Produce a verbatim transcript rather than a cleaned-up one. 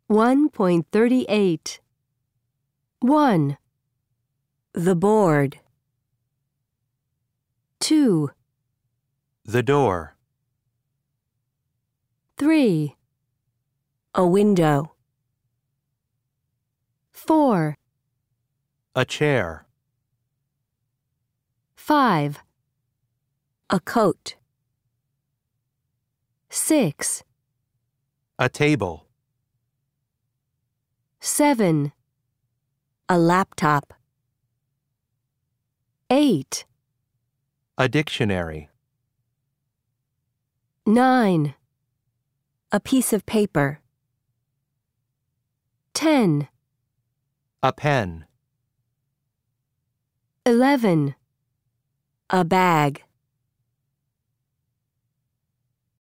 one point three eight. one. The board. two. The door. three. A window. four. A chair. five. A coat. six. A table. seven. A laptop. eight. A dictionary. nine. A piece of paper. ten. A pen. eleven. A bag.